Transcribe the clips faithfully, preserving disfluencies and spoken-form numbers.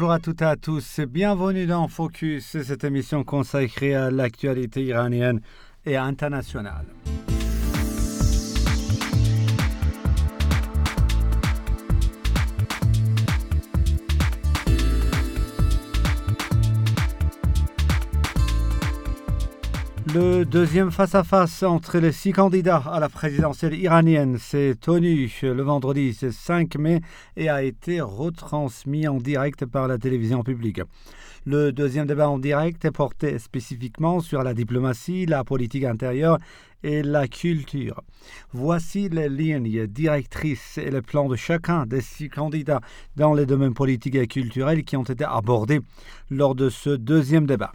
bonjour à toutes et à tous. Bienvenue dans Focus, cette émission consacrée à l'actualité iranienne et internationale. Le deuxième face-à-face entre les six candidats à la présidentielle iranienne s'est tenu le vendredi cinq mai et a été retransmis en direct par la télévision publique. Le deuxième débat en direct portait spécifiquement sur la diplomatie, la politique intérieure et la culture. Voici les lignes directrices et le plan de chacun des six candidats dans les domaines politiques et culturels qui ont été abordés lors de ce deuxième débat.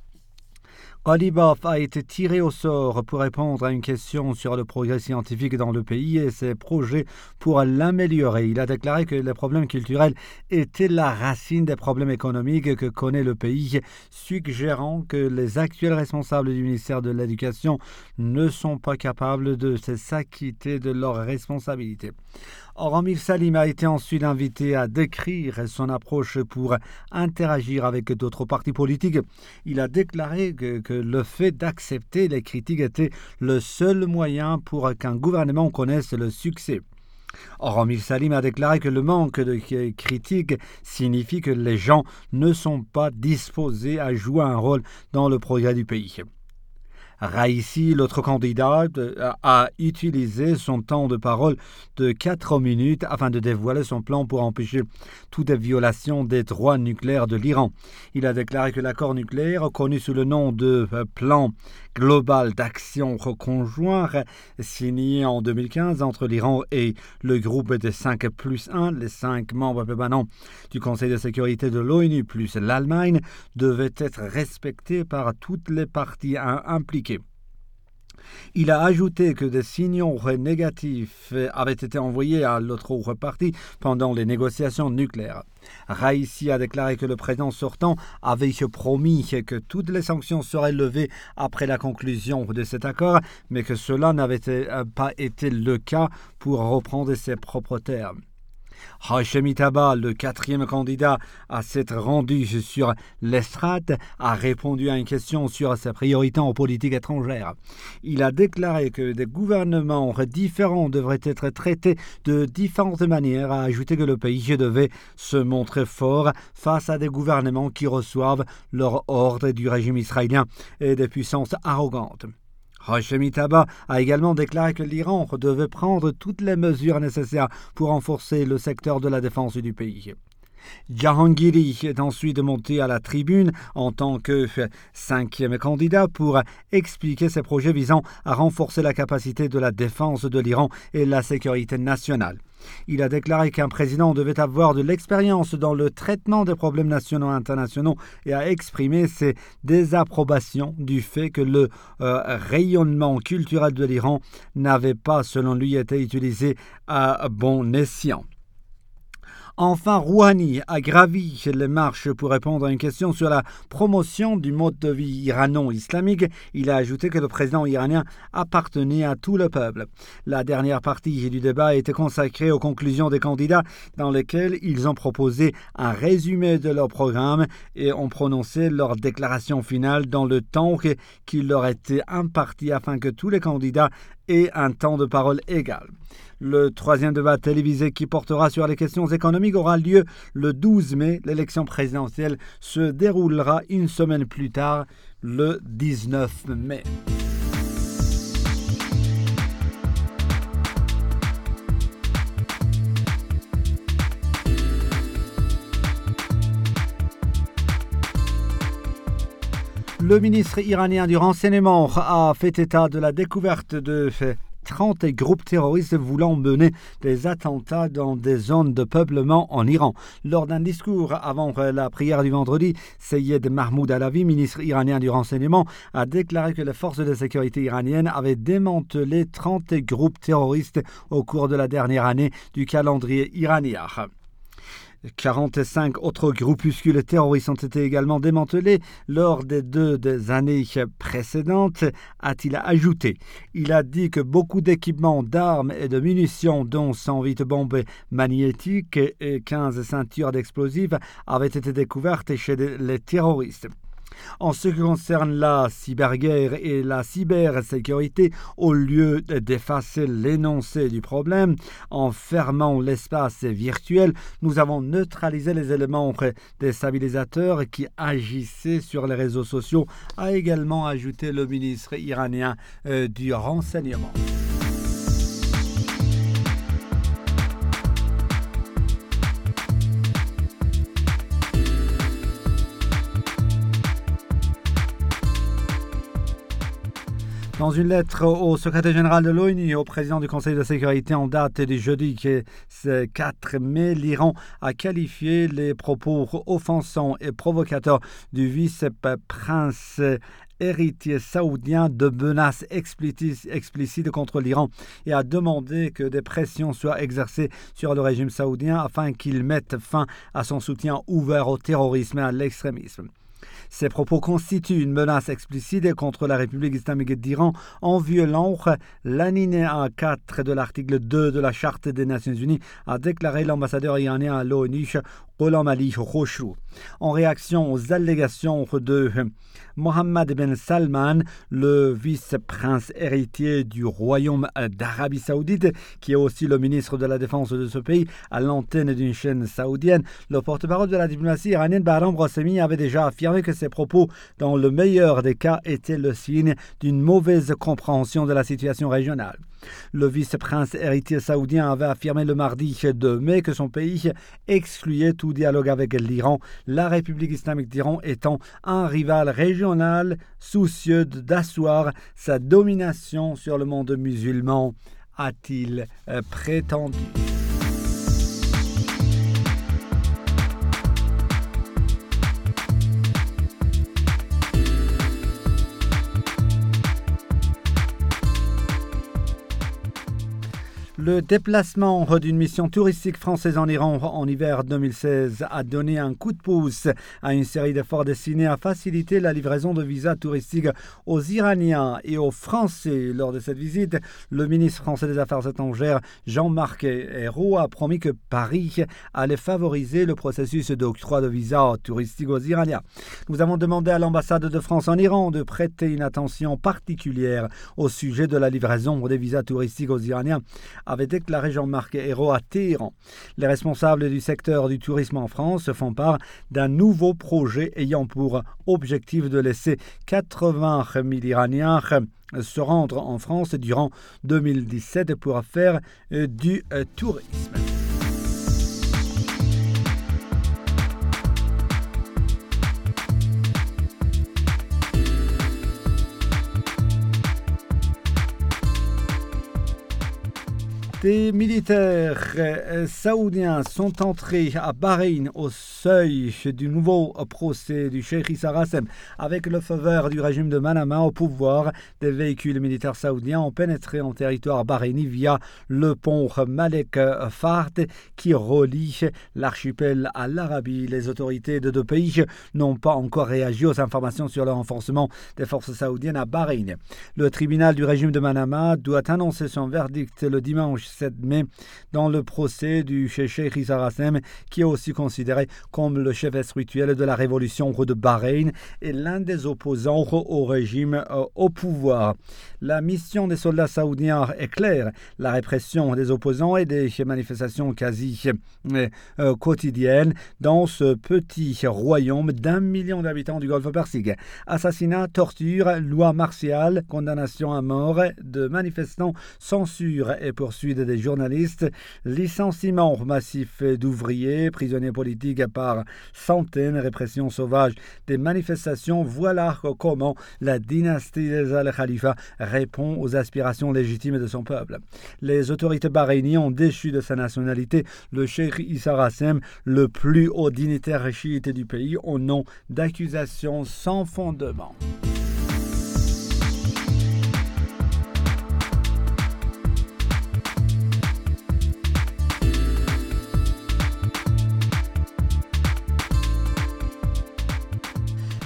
Ghalibaf a été tiré au sort pour répondre à une question sur le progrès scientifique dans le pays et ses projets pour l'améliorer. Il a déclaré que les problèmes culturels étaient la racine des problèmes économiques que connaît le pays, suggérant que les actuels responsables du ministère de l'Éducation ne sont pas capables de s'acquitter de leurs responsabilités. Ramil Salim a été ensuite invité à décrire son approche pour interagir avec d'autres partis politiques. Il a déclaré que, que le fait d'accepter les critiques était le seul moyen pour qu'un gouvernement connaisse le succès. Ramil Salim a déclaré que le manque de critiques signifie que les gens ne sont pas disposés à jouer un rôle dans le progrès du pays. Raïssi, l'autre candidat, a utilisé son temps de parole de quatre minutes afin de dévoiler son plan pour empêcher toute violation des droits nucléaires de l'Iran. Il a déclaré que l'accord nucléaire, connu sous le nom de Plan global d'action conjoint, signé en deux mille quinze entre l'Iran et le groupe des cinq plus un, les cinq membres permanents du Conseil de sécurité de l'ONU plus l'Allemagne, devait être respecté par toutes les parties impliquées. Il a ajouté que des signaux négatifs avaient été envoyés à l'autre partie pendant les négociations nucléaires. Raïssi a déclaré que le président sortant avait promis que toutes les sanctions seraient levées après la conclusion de cet accord, mais que cela n'avait pas été le cas pour reprendre ses propres termes. Hashemi Thabah, le quatrième candidat à s'être rendu sur l'estrade, a répondu à une question sur ses priorités en politique étrangère. Il a déclaré que des gouvernements différents devraient être traités de différentes manières, a ajouté que le pays devait se montrer fort face à des gouvernements qui reçoivent leur ordre du régime israélien et des puissances arrogantes. Hashemi Thabah a également déclaré que l'Iran devait prendre toutes les mesures nécessaires pour renforcer le secteur de la défense du pays. Jahangiri est ensuite monté à la tribune en tant que cinquième candidat pour expliquer ses projets visant à renforcer la capacité de la défense de l'Iran et la sécurité nationale. Il a déclaré qu'un président devait avoir de l'expérience dans le traitement des problèmes nationaux et internationaux et a exprimé ses désapprobations du fait que le euh, rayonnement culturel de l'Iran n'avait pas, selon lui, été utilisé à bon escient. Enfin, Rouhani a gravi les marches pour répondre à une question sur la promotion du mode de vie irano-islamique. Il a ajouté que le président iranien appartenait à tout le peuple. La dernière partie du débat a été consacrée aux conclusions des candidats dans lesquelles ils ont proposé un résumé de leur programme et ont prononcé leur déclaration finale dans le temps qui leur était imparti afin que tous les candidats aient un temps de parole égal. Le troisième débat télévisé qui portera sur les questions économiques aura lieu le douze mai. L'élection présidentielle se déroulera une semaine plus tard, le dix-neuf mai. Le ministre iranien du renseignement a fait état de la découverte de trente groupes terroristes voulant mener des attentats dans des zones de peuplement en Iran. Lors d'un discours avant la prière du vendredi, Seyed Mahmoud Alavi, ministre iranien du renseignement, a déclaré que les forces de sécurité iraniennes avaient démantelé trente groupes terroristes au cours de la dernière année du calendrier iranien. quarante-cinq autres groupuscules terroristes ont été également démantelés lors des deux des années précédentes, a-t-il ajouté. Il a dit que beaucoup d'équipements d'armes et de munitions, dont cent huit bombes magnétiques et quinze ceintures d'explosifs, avaient été découvertes chez les terroristes. En ce qui concerne la cyberguerre et la cybersécurité, au lieu d'effacer l'énoncé du problème, en fermant l'espace virtuel, nous avons neutralisé les éléments déstabilisateurs qui agissaient sur les réseaux sociaux, a également ajouté le ministre iranien euh, du renseignement. Dans une lettre au secrétaire général de l'ONU et au président du Conseil de sécurité en date du jeudi quatre mai, l'Iran a qualifié les propos offensants et provocateurs du vice-prince héritier saoudien de menaces explicites contre l'Iran et a demandé que des pressions soient exercées sur le régime saoudien afin qu'il mette fin à son soutien ouvert au terrorisme et à l'extrémisme. Ces propos constituent une menace explicite contre la République islamique d'Iran en violant l'alinéa quatre de l'article deux de la Charte des Nations Unies, a déclaré l'ambassadeur iranien à l'ONU, Gholam Ali Khoshroo. En réaction aux allégations de Mohammed Ben Salman, le vice-prince héritier du Royaume d'Arabie Saoudite, qui est aussi le ministre de la Défense de ce pays, à l'antenne d'une chaîne saoudienne, le porte-parole de la diplomatie iranienne Bahram Ghasemi avait déjà affirmé que ces propos, dans le meilleur des cas, étaient le signe d'une mauvaise compréhension de la situation régionale. Le vice-prince héritier saoudien avait affirmé le mardi deux mai que son pays excluait tout dialogue avec l'Iran, la République islamique d'Iran étant un rival régional soucieux d'asseoir sa domination sur le monde musulman, a-t-il prétendu. Le déplacement d'une mission touristique française en Iran en hiver deux mille seize a donné un coup de pouce à une série d'efforts destinés à faciliter la livraison de visas touristiques aux Iraniens et aux Français. Lors de cette visite, le ministre français des Affaires étrangères, Jean-Marc Ayrault, a promis que Paris allait favoriser le processus d'octroi de visas touristiques aux Iraniens. Nous avons demandé à l'ambassade de France en Iran de prêter une attention particulière au sujet de la livraison des visas touristiques aux Iraniens, avait déclaré Jean-Marc Ayrault à Téhéran. Les responsables du secteur du tourisme en France font part d'un nouveau projet ayant pour objectif de laisser quatre-vingt mille Iraniens se rendre en France durant deux mille dix-sept pour faire du tourisme. Des militaires euh, saoudiens sont entrés à Bahreïn au seuil du nouveau procès du Cheikh Issa Rassem. Avec le feu vert du régime de Manama au pouvoir, des véhicules militaires saoudiens ont pénétré en territoire bahreïni via le pont Malek Fahd qui relie l'archipel à l'Arabie. Les autorités de deux pays n'ont pas encore réagi aux informations sur le renforcement des forces saoudiennes à Bahreïn. Le tribunal du régime de Manama doit annoncer son verdict le dimanche sept mai dans le procès du Cheikh Issa Rassem, qui est aussi considéré comme le chef spirituel de la révolution de Bahreïn et l'un des opposants au régime euh, au pouvoir. La mission des soldats saoudiens est claire. La répression des opposants et des manifestations quasi euh, quotidiennes dans ce petit royaume d'un million d'habitants du Golfe Persique. Assassinat, torture, loi martiale, condamnation à mort de manifestants, censure et poursuite des journalistes, licenciement massif d'ouvriers, prisonniers politiques par centaines, répression sauvage des manifestations. Voilà comment la dynastie des Al-Khalifa répond aux aspirations légitimes de son peuple. Les autorités bahreïniennes ont déchu de sa nationalité le Cheikh Issa Rassem, le plus haut dignitaire chiite du pays, au nom d'accusations sans fondement.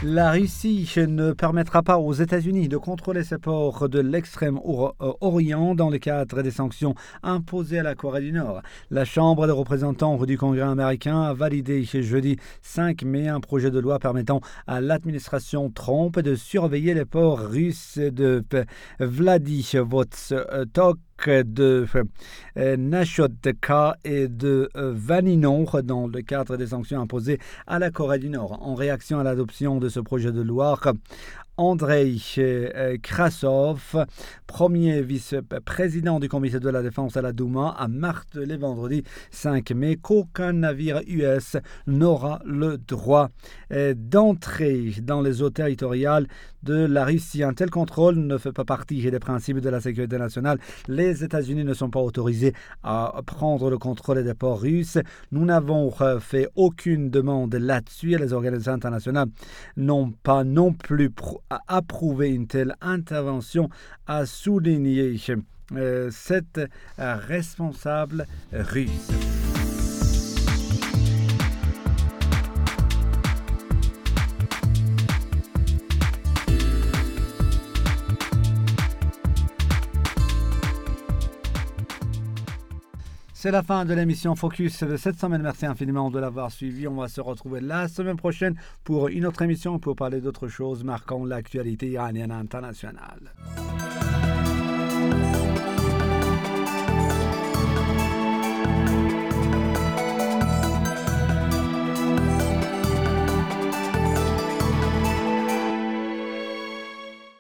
La Russie ne permettra pas aux États-Unis de contrôler ses ports de l'extrême-orient dans le cadre des sanctions imposées à la Corée du Nord. La Chambre des représentants du Congrès américain a validé jeudi cinq mai un projet de loi permettant à l'administration Trump de surveiller les ports russes de Vladivostok, de euh, Nashodka et de euh, Vaninon dans le cadre des sanctions imposées à la Corée du Nord. En réaction à l'adoption de ce projet de loi, Andrei euh, Krasov, premier vice-président du comité de la défense à la Douma, a martelé vendredi cinq mai qu'aucun navire U S n'aura le droit euh, d'entrer dans les eaux territoriales de la Russie. Un tel contrôle ne fait pas partie des principes de la sécurité nationale. Les États-Unis ne sont pas autorisés à prendre le contrôle des ports russes. Nous n'avons fait aucune demande là-dessus et les organisations internationales n'ont pas non plus pro- approuvé une telle intervention, a souligné euh, cette euh, responsable russe. C'est la fin de l'émission Focus de cette semaine. Merci infiniment de l'avoir suivi. On va se retrouver la semaine prochaine pour une autre émission pour parler d'autres choses marquant l'actualité iranienne internationale.